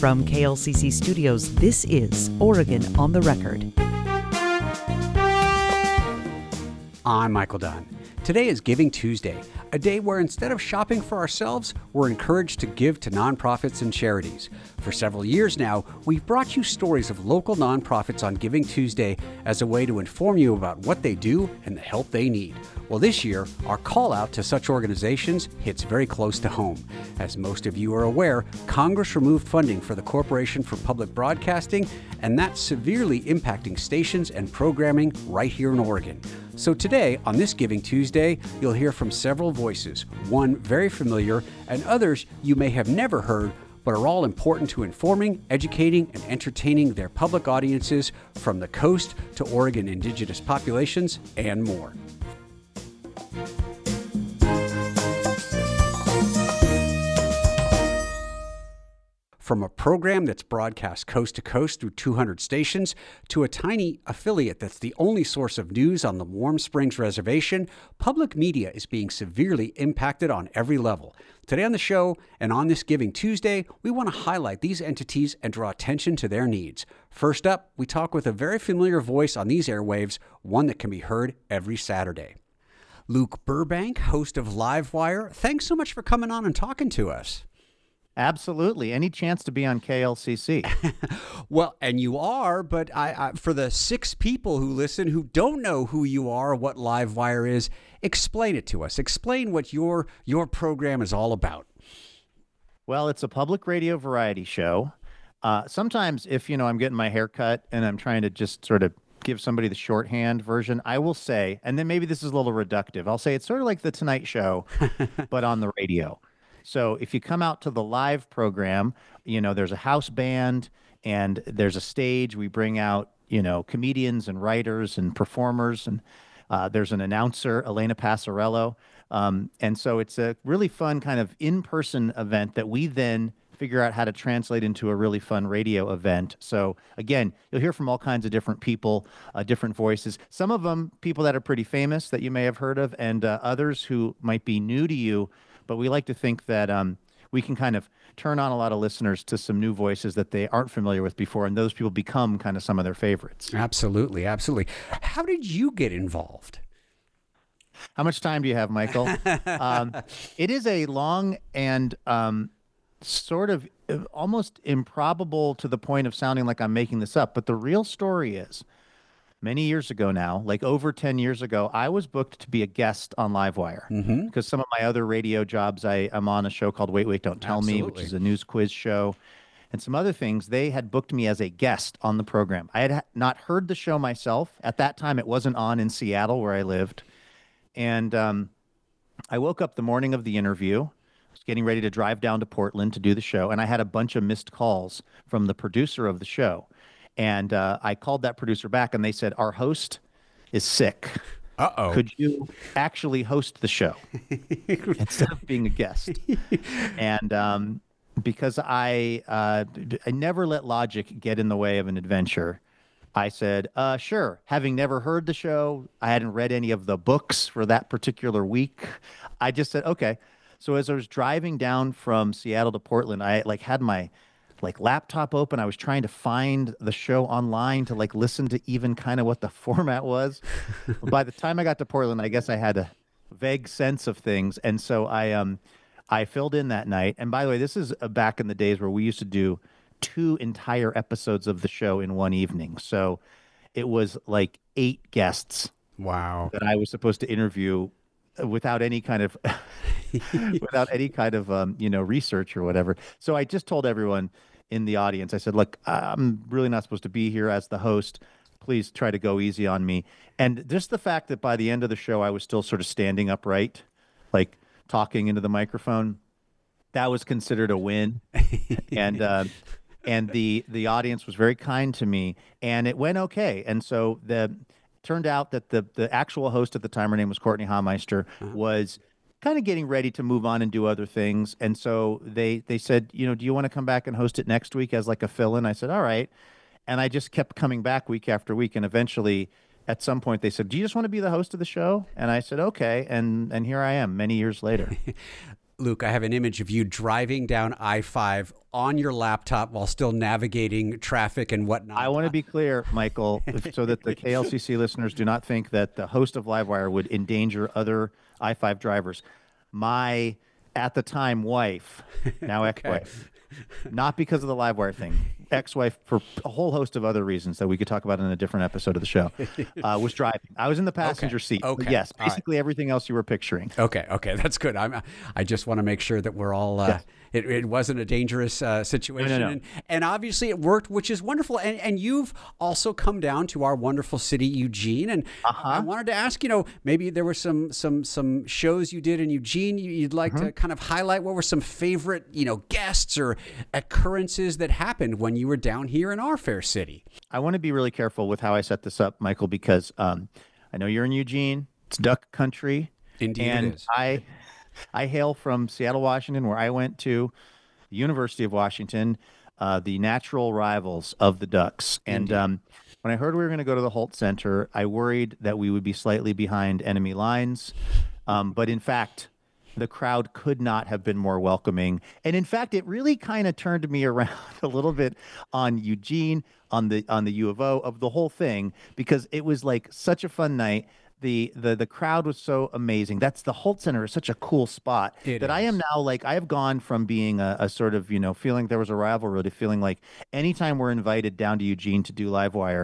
From KLCC Studios, this is Oregon on the Record. I'm Michael Dunn. Today is Giving Tuesday, a day where instead of shopping for ourselves, we're encouraged to give to nonprofits and charities. For several years now, we've brought you stories of local nonprofits on Giving Tuesday as a way to inform you about what they do and the help they need. Well, this year, our call out to such organizations hits very close to home. As most of you are aware, Congress removed funding for the Corporation for Public Broadcasting, and that's severely impacting stations and programming right here in Oregon. So today, on this Giving Tuesday, you'll hear from several voices, one very familiar and others you may have never heard, but are all important to informing, educating, and entertaining their public audiences from the coast to Oregon indigenous populations and more. From a program that's broadcast coast to coast through 200 stations to a tiny affiliate that's the only source of news on the Warm Springs Reservation, public media is being severely impacted on every level. Today on the show and on this Giving Tuesday, we want to highlight these entities and draw attention to their needs. First up, we talk with a very familiar voice on these airwaves, one that can be heard every Saturday. Luke Burbank, host of Livewire, thanks so much for coming on and talking to us. Absolutely. Any chance to be on KLCC? Well, and you are, but I for the 6 people who listen who don't know who you are, what Livewire is, explain it to us. Explain what your program is all about. Well, it's a public radio variety show. Sometimes if, I'm getting my hair cut and I'm trying to just sort of give somebody the shorthand version, I will say, and then maybe this is a little reductive, I'll say it's sort of like The Tonight Show, but on the radio. So if you come out to the live program, there's a house band and there's a stage. We bring out, comedians and writers and performers, and there's an announcer, Elena Passarello. And so it's a really fun kind of in-person event that we then figure out how to translate into a really fun radio event. So again, you'll hear from all kinds of different people, different voices. Some of them people that are pretty famous that you may have heard of, and others who might be new to you. But we like to think that we can kind of turn on a lot of listeners to some new voices that they aren't familiar with before, and those people become kind of some of their favorites. Absolutely, absolutely. How did you get involved? How much time do you have, Michael? It is a long and sort of almost improbable to the point of sounding like I'm making this up, but the real story is, many years ago now, like over 10 years ago, I was booked to be a guest on Livewire because some of my other radio jobs, I'm on a show called Wait, Wait, Don't Tell Me, which is a news quiz show, and some other things. They had booked me as a guest on the program. I had not heard the show myself. At that time, it wasn't on in Seattle where I lived. And I woke up the morning of the interview, was getting ready to drive down to Portland to do the show, and I had a bunch of missed calls from the producer of the show. And I called that producer back, and they said, our host is sick. Uh-oh. Could you actually host the show instead of being a guest? And because I never let logic get in the way of an adventure, I said, sure. Having never heard the show, I hadn't read any of the books for that particular week. I just said, okay. So as I was driving down from Seattle to Portland, I had my laptop open. I was trying to find the show online to listen to even kind of what the format was. By the time I got to Portland, I guess I had a vague sense of things. And so I filled in that night. And by the way, this is back in the days where we used to do 2 entire episodes of the show in one evening. So it was 8 guests. Wow. That I was supposed to interview without any kind of research or whatever. So I just told everyone in the audience, I said, look, I'm really not supposed to be here as the host. Please try to go easy on me. And just the fact that by the end of the show, I was still sort of standing upright, talking into the microphone, that was considered a win. And the audience was very kind to me, and it went okay. And so turned out that the actual host at the time, her name was Courtney Hameister, was kind of getting ready to move on and do other things. And so they said, do you want to come back and host it next week as a fill-in? I said, all right. And I just kept coming back week after week. And eventually at some point they said, do you just want to be the host of the show? And I said, okay. And here I am many years later. Luke, I have an image of you driving down I-5 on your laptop while still navigating traffic and whatnot. I want to be clear, Michael, so that the KLCC listeners do not think that the host of Livewire would endanger other I-5 drivers. My, at the time, wife, now ex-wife, not because of the Livewire thing, ex-wife for a whole host of other reasons that we could talk about in a different episode of the show, was driving. I was in the passenger seat. Okay. But yes, basically everything else you were picturing. Okay, that's good. I just want to make sure that we're all. It wasn't a dangerous situation, No. And obviously it worked, which is wonderful. And you've also come down to our wonderful city, Eugene. And I wanted to ask, maybe there were some shows you did in Eugene you'd like to kind of highlight. What were some favorite, guests or occurrences that happened when you were down here in our fair city? I want to be really careful with how I set this up, Michael, because I know you're in Eugene. It's duck country. Indeed, and it is. I hail from Seattle, Washington, where I went to the University of Washington, the natural rivals of the Ducks. And when I heard we were going to go to the Holt Center, I worried that we would be slightly behind enemy lines. But in fact, the crowd could not have been more welcoming. And in fact, it really kind of turned me around a little bit on Eugene, on the U of O, of the whole thing, because it was like such a fun night. The crowd was so amazing. That's the Holt Center is such a cool spot I am now like, I have gone from being a sort of, feeling there was a rivalry to feeling like anytime we're invited down to Eugene to do Livewire,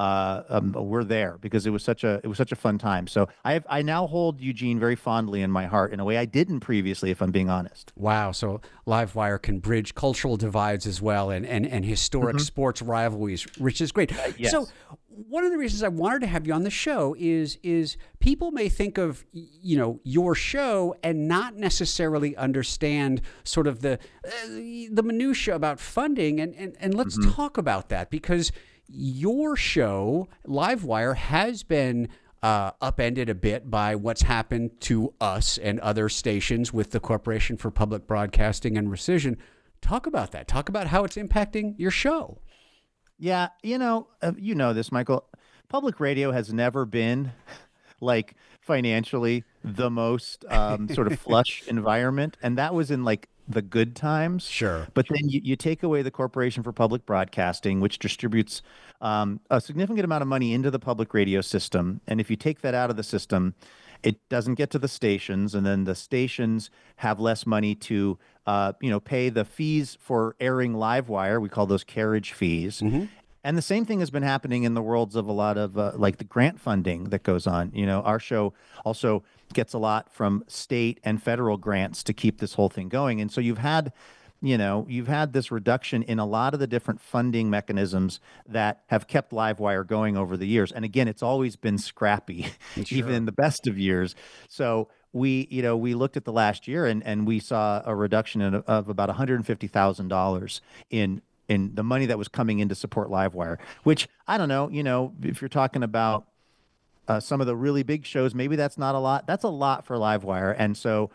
we're there because it was such a fun time. So I now hold Eugene very fondly in my heart in a way I didn't previously, if I'm being honest. Wow. So Livewire can bridge cultural divides as well and historic sports rivalries, which is great. Yes. So one of the reasons I wanted to have you on the show is people may think of your show and not necessarily understand sort of the minutia about funding and let's talk about that, because your show Livewire has been upended a bit by what's happened to us and other stations with the Corporation for Public Broadcasting and rescission. Talk about that. Talk about how it's impacting your show. Yeah, you know this, Michael. Public radio has never been like financially the most sort of flush environment, and that was in like the good times. Sure. But then you take away the Corporation for Public Broadcasting, which distributes a significant amount of money into the public radio system, and if you take that out of the system, it doesn't get to the stations, and then the stations have less money to, pay the fees for airing Livewire. We call those carriage fees. And the same thing has been happening in the worlds of a lot of like the grant funding that goes on. Our show also gets a lot from state and federal grants to keep this whole thing going. And so you've had this reduction in a lot of the different funding mechanisms that have kept Livewire going over the years. And again, it's always been scrappy, even in the best of years. So we looked at the last year and we saw a reduction of about $150,000 in the money that was coming in to support Livewire, which I don't know, if you're talking about some of the really big shows, maybe that's not a lot. That's a lot for Livewire. And so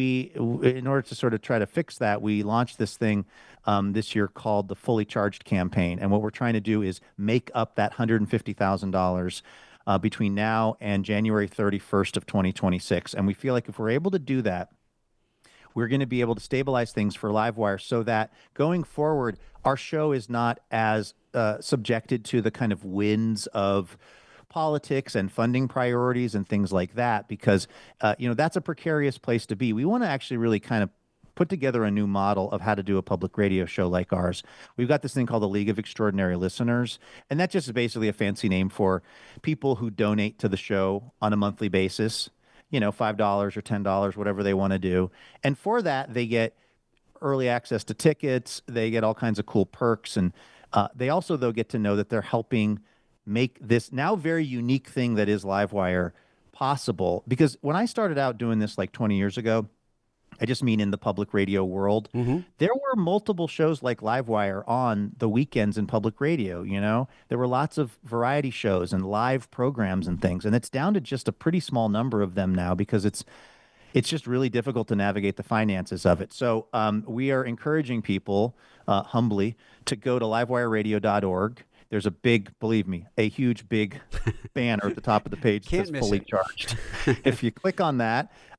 in order to sort of try to fix that, we launched this thing this year called the Fully Charged campaign. And what we're trying to do is make up that $150,000 between now and January 31st of 2026. And we feel like if we're able to do that, we're going to be able to stabilize things for Livewire so that going forward, our show is not as subjected to the kind of winds of politics and funding priorities and things like that, because, that's a precarious place to be. We want to actually really kind of put together a new model of how to do a public radio show like ours. We've got this thing called the League of Extraordinary Listeners, and that just is basically a fancy name for people who donate to the show on a monthly basis. $5 or $10, whatever they want to do. And for that, they get early access to tickets. They get all kinds of cool perks. And they also, though, get to know that they're helping make this now very unique thing that is Livewire possible. Because when I started out doing this like 20 years ago, I just mean in the public radio world, there were multiple shows like Livewire on the weekends in public radio, There were lots of variety shows and live programs and things, and it's down to just a pretty small number of them now because it's just really difficult to navigate the finances of it. So we are encouraging people humbly to go to livewireradio.org. There's a huge big banner at the top of the page that says Fully Charged. If you click on that,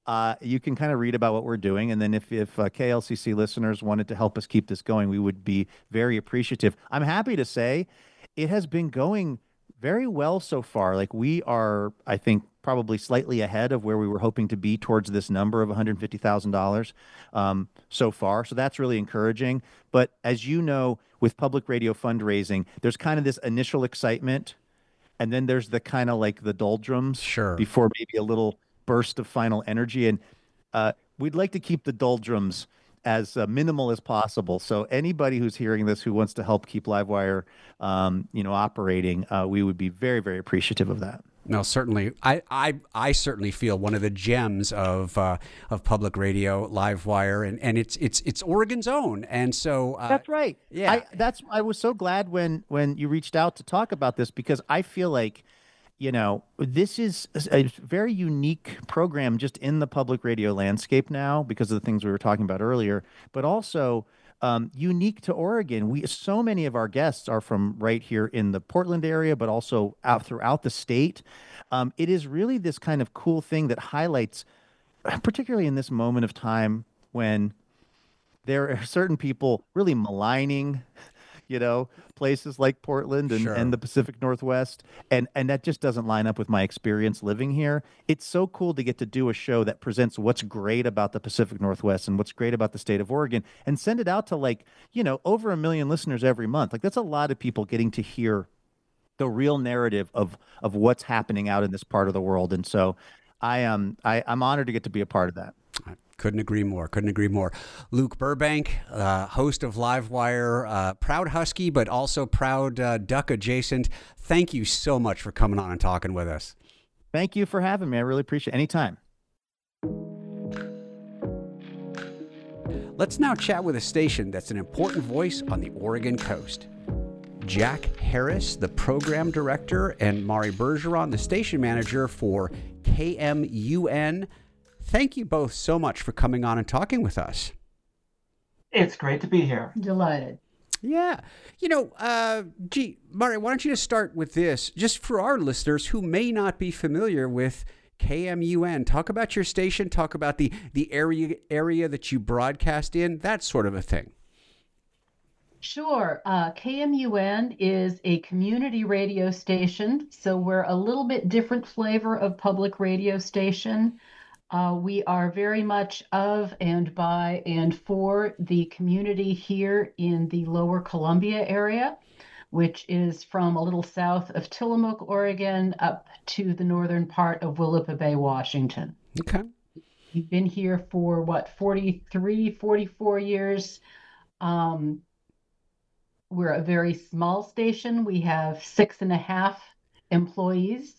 You can kind of read about what we're doing. And then if KLCC listeners wanted to help us keep this going, we would be very appreciative. I'm happy to say it has been going very well so far. Like we are, I think, probably slightly ahead of where we were hoping to be towards this number of $150,000 so far. So that's really encouraging. But as you know, with public radio fundraising, there's kind of this initial excitement, and then there's the kind of like the doldrums Sure. before maybe a little burst of final energy. And we'd like to keep the doldrums as minimal as possible. So anybody who's hearing this who wants to help keep Livewire, operating, we would be very, very appreciative of that. No, certainly. I certainly feel one of the gems of public radio, Livewire, and it's Oregon's own. And so that's right. Yeah, I was so glad when you reached out to talk about this, because I feel like, this is a very unique program just in the public radio landscape now because of the things we were talking about earlier, but also unique to Oregon. So many of our guests are from right here in the Portland area, but also out throughout the state. It is really this kind of cool thing that highlights, particularly in this moment of time when there are certain people really maligning places like Portland and the Pacific Northwest. And that just doesn't line up with my experience living here. It's so cool to get to do a show that presents what's great about the Pacific Northwest and what's great about the state of Oregon and send it out to over 1 million listeners every month. Like that's a lot of people getting to hear the real narrative of what's happening out in this part of the world. And so I'm honored to get to be a part of that. Couldn't agree more. Luke Burbank, host of Livewire, proud Husky, but also proud Duck adjacent. Thank you so much for coming on and talking with us. Thank you for having me. I really appreciate it. Anytime. Let's now chat with a station that's an important voice on the Oregon coast. Jack Harris, the program director, and Mari Bergeron, the station manager for KMUN. Thank you both so much for coming on and talking with us. It's great to be here. Delighted. Yeah. Mari, why don't you just start with this, just for our listeners who may not be familiar with KMUN. Talk about your station, talk about the area that you broadcast in, that sort of a thing. Sure. KMUN is a community radio station, so we're a little bit different flavor of public radio station. We are very much of and by and for the community here in the Lower Columbia area, which is from a little south of Tillamook, Oregon, up to the northern part of Willapa Bay, Washington. Okay. We've been here for 44 years. We're a very small station. We have 6.5 employees.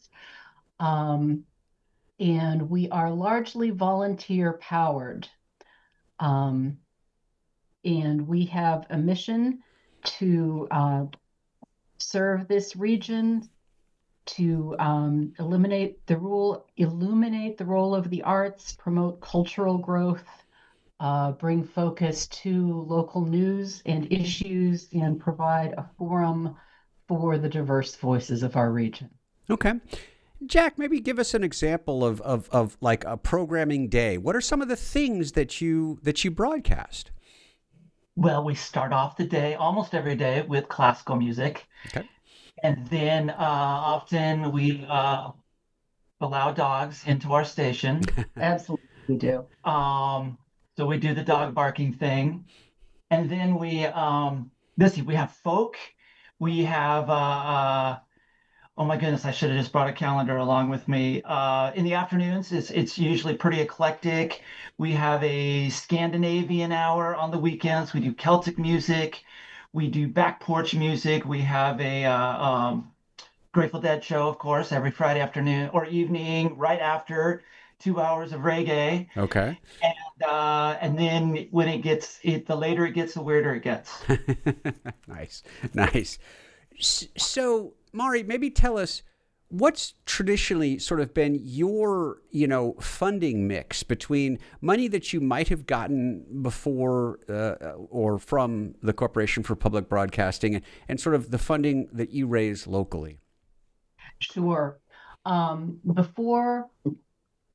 And we are largely volunteer powered. And we have a mission to serve this region, to illuminate the role of the arts, promote cultural growth, bring focus to local news and issues, and provide a forum for the diverse voices of our region. Okay. Jack, maybe give us an example of like a programming day. What are some of the things that you broadcast? Well, we start off the day almost every day with classical music. Okay. And then often we allow dogs into our station. Absolutely, we do. So we do the dog barking thing. And then we have folk. We have oh my goodness, I should have just brought a calendar along with me. In the afternoons, it's usually pretty eclectic. We have a Scandinavian hour on the weekends. We do Celtic music. We do back porch music. We have a Grateful Dead show, of course, every Friday afternoon or evening, right after 2 hours of reggae. Okay. And then when the later it gets, the weirder it gets. Nice. So, Mari, maybe tell us what's traditionally sort of been your, funding mix between money that you might have gotten before or from the Corporation for Public Broadcasting and sort of the funding that you raise locally. Sure. Before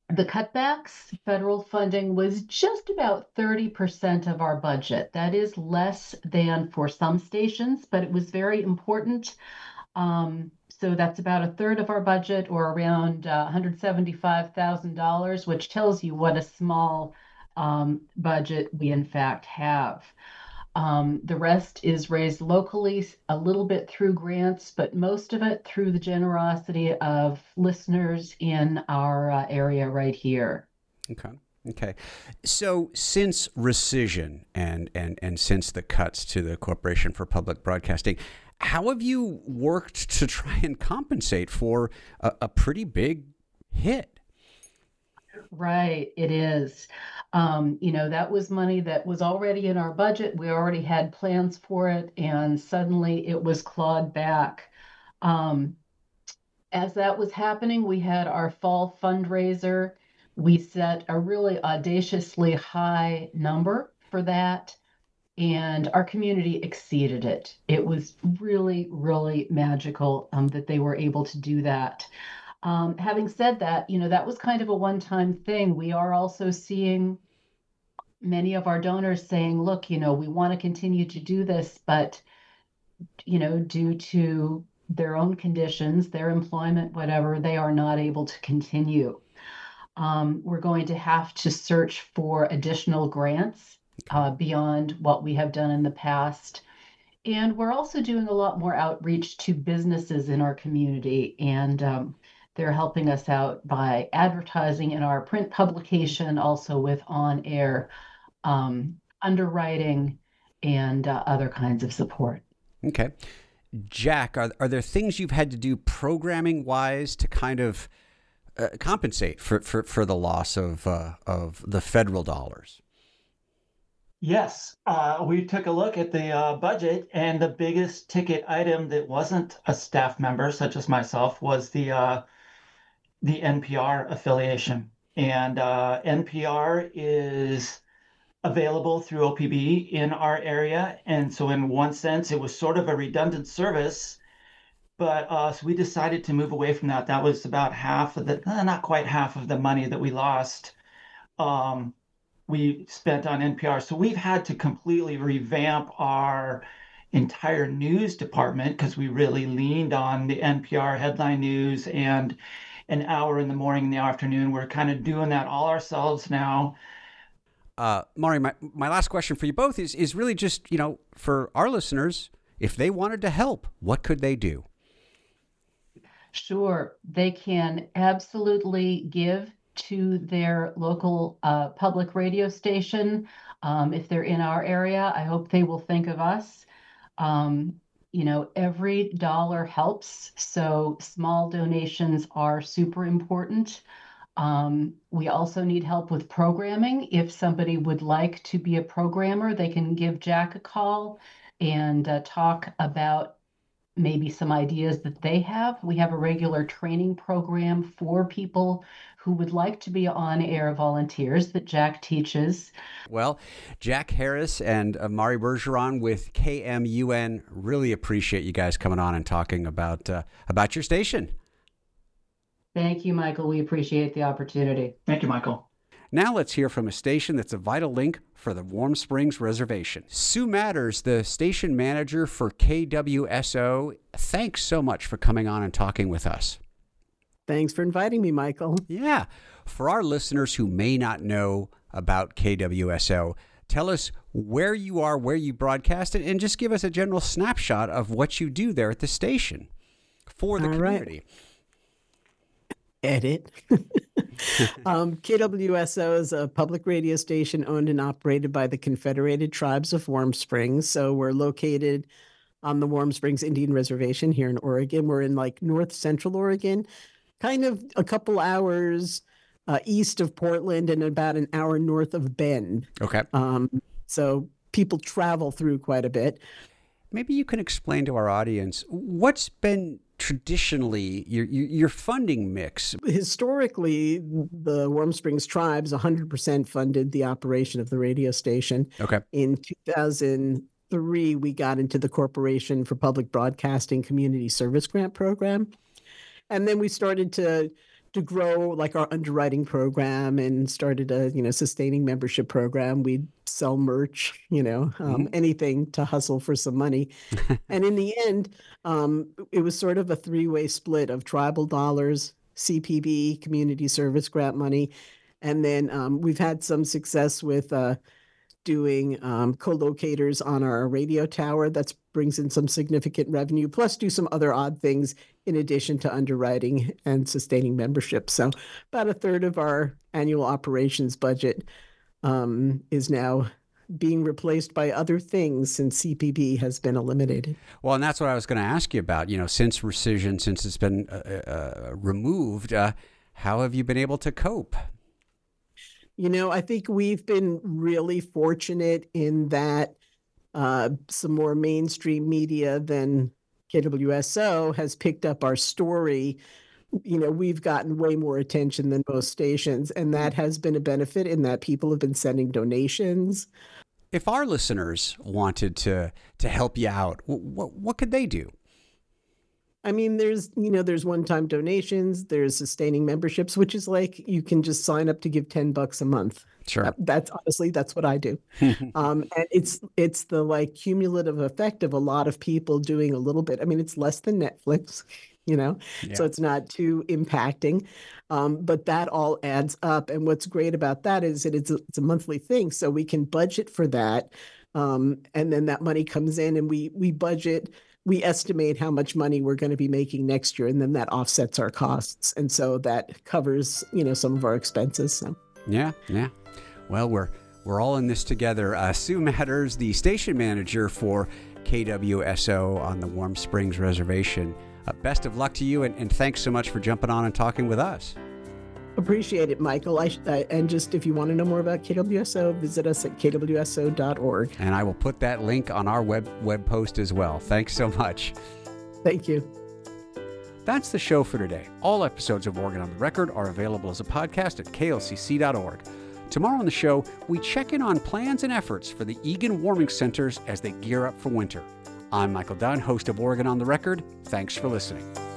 The cutbacks, federal funding was just about 30% of our budget. That is less than for some stations, but it was very important. So that's about a third of our budget, or around $175,000, which tells you what a small budget we in fact have. The rest is raised locally, a little bit through grants, but most of it through the generosity of listeners in our area right here. Okay. So since rescission and since the cuts to the Corporation for Public Broadcasting, how have you worked to try and compensate for a pretty big hit? Right, it is. That was money that was already in our budget. We already had plans for it, and suddenly it was clawed back. As that was happening, we had our fall fundraiser. We set a really audaciously high number for that, and our community exceeded it. It was really, really magical that they were able to do that. Having said that, that was kind of a one-time thing. We are also seeing many of our donors saying, look, we want to continue to do this, but, due to their own conditions, their employment, whatever, they are not able to continue. We're going to have to search for additional grants beyond what we have done in the past. And we're also doing a lot more outreach to businesses in our community, and they're helping us out by advertising in our print publication, also with on-air underwriting and other kinds of support. Okay. Jack, are there things you've had to do programming-wise to kind of compensate for the loss of the federal dollars? Yes, we took a look at the budget, and the biggest ticket item that wasn't a staff member, such as myself, was the NPR affiliation. And NPR is available through OPB in our area. And so in one sense, it was sort of a redundant service, but so we decided to move away from that. That was about half of the, not quite half of the money that we lost. We spent on NPR. So we've had to completely revamp our entire news department because we really leaned on the NPR headline news and an hour in the morning and the afternoon. We're kind of doing that all ourselves now. Mari, my last question for you both is really just, for our listeners, if they wanted to help, what could they do? Sure. They can absolutely give to their local public radio station. If they're in our area, I hope they will think of us. Every dollar helps. So small donations are super important. We also need help with programming. If somebody would like to be a programmer, they can give Jack a call and talk about maybe some ideas that they have. We have a regular training program for people who would like to be on-air volunteers that Jack teaches. Well, Jack Harris and Mari Bergeron with KMUN, really appreciate you guys coming on and talking about your station. Thank you, Michael. We appreciate the opportunity. Thank you, Michael. Now let's hear from a station that's a vital link for the Warm Springs Reservation. Sue Matters, the station manager for KWSO, thanks so much for coming on and talking with us. Thanks for inviting me, Michael. Yeah. For our listeners who may not know about KWSO, tell us where you are, where you broadcast it, and just give us a general snapshot of what you do there at the station for the community. Right. Edit. KWSO is a public radio station owned and operated by the Confederated Tribes of Warm Springs. So we're located on the Warm Springs Indian Reservation here in Oregon. We're in north central Oregon, kind of a couple hours east of Portland and about an hour north of Bend. Okay. So people travel through quite a bit. Maybe you can explain to our audience what's been traditionally your funding mix. Historically, the Warm Springs Tribes 100% funded the operation of the radio station. Okay. In 2003, we got into the Corporation for Public Broadcasting Community Service Grant Program. And then we started to to grow like our underwriting program and started a, sustaining membership program. We'd sell merch, anything to hustle for some money. And in the end, it was sort of a three-way split of tribal dollars, CPB, community service grant money. And then we've had some success with doing co-locators on our radio tower. That brings in some significant revenue, plus do some other odd things in addition to underwriting and sustaining membership. So about a third of our annual operations budget is now being replaced by other things since CPB has been eliminated. Well, and that's what I was going to ask you about. Since rescission, since it's been removed, how have you been able to cope? I think we've been really fortunate in that some more mainstream media than KWSO has picked up our story. We've gotten way more attention than most stations, and that has been a benefit in that people have been sending donations. If our listeners wanted to help you out, what could they do? I mean, there's one-time donations, there's sustaining memberships, which is like you can just sign up to give $10 a month. Sure. That's what I do. And it's the like cumulative effect of a lot of people doing a little bit. I mean, it's less than Netflix, so it's not too impacting. But that all adds up. And what's great about that is that it's a monthly thing. So we can budget for that. And then that money comes in and we budget. We estimate how much money we're going to be making next year, and then that offsets our costs. And so that covers, some of our expenses. So. Yeah. Well, we're all in this together. Sue Matters, the station manager for KWSO on the Warm Springs Reservation. Best of luck to you, and thanks so much for jumping on and talking with us. Appreciate it, Michael. And just if you want to know more about KWSO, visit us at kwso.org. And I will put that link on our web post as well. Thanks so much. Thank you. That's the show for today. All episodes of Oregon on the Record are available as a podcast at klcc.org. Tomorrow on the show, we check in on plans and efforts for the Eagan Warming Centers as they gear up for winter. I'm Michael Dunn, host of Oregon on the Record. Thanks for listening.